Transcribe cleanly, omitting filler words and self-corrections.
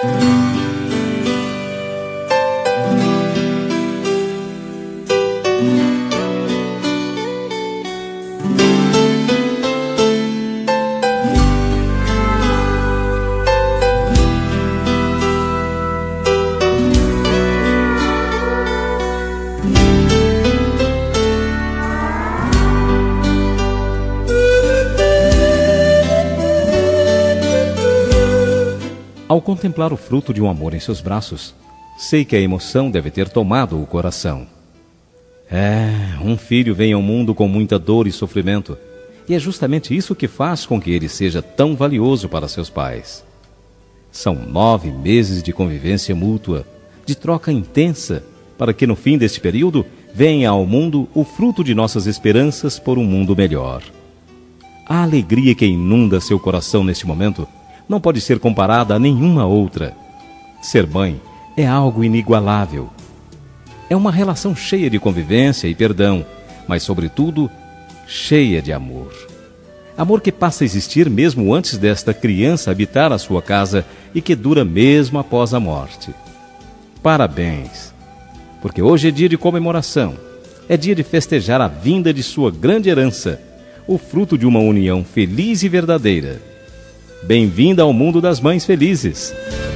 Ao contemplar o fruto de um amor em seus braços, sei que a emoção deve ter tomado o coração. Um filho vem ao mundo com muita dor e sofrimento, e é justamente isso que faz com que ele seja tão valioso para seus pais. São 9 meses de convivência mútua, de troca intensa, para que no fim deste período venha ao mundo o fruto de nossas esperanças por um mundo melhor. A alegria que inunda seu coração neste momento não pode ser comparada a nenhuma outra. Ser mãe é algo inigualável. É uma relação cheia de convivência e perdão, mas, sobretudo, cheia de amor. Amor que passa a existir mesmo antes desta criança habitar a sua casa e que dura mesmo após a morte. Parabéns! Porque hoje é dia de comemoração. É dia de festejar a vinda de sua grande herança, o fruto de uma união feliz e verdadeira. Bem-vinda ao mundo das mães felizes!